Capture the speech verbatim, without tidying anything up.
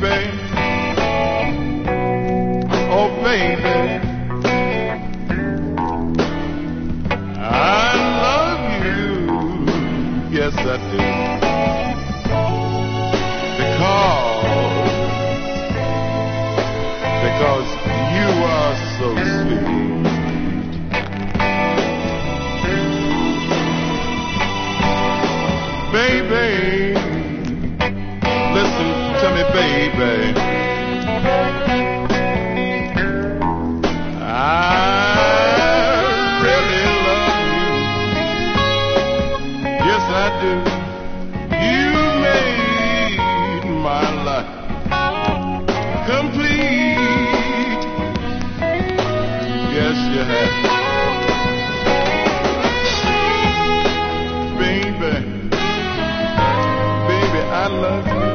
baby, oh baby, I love you, yes I do, because, because you are so sweet. Baby, listen to me, baby. I really love you. Yes, I do. You made my life complete. Yes, you have. Baby, I love you.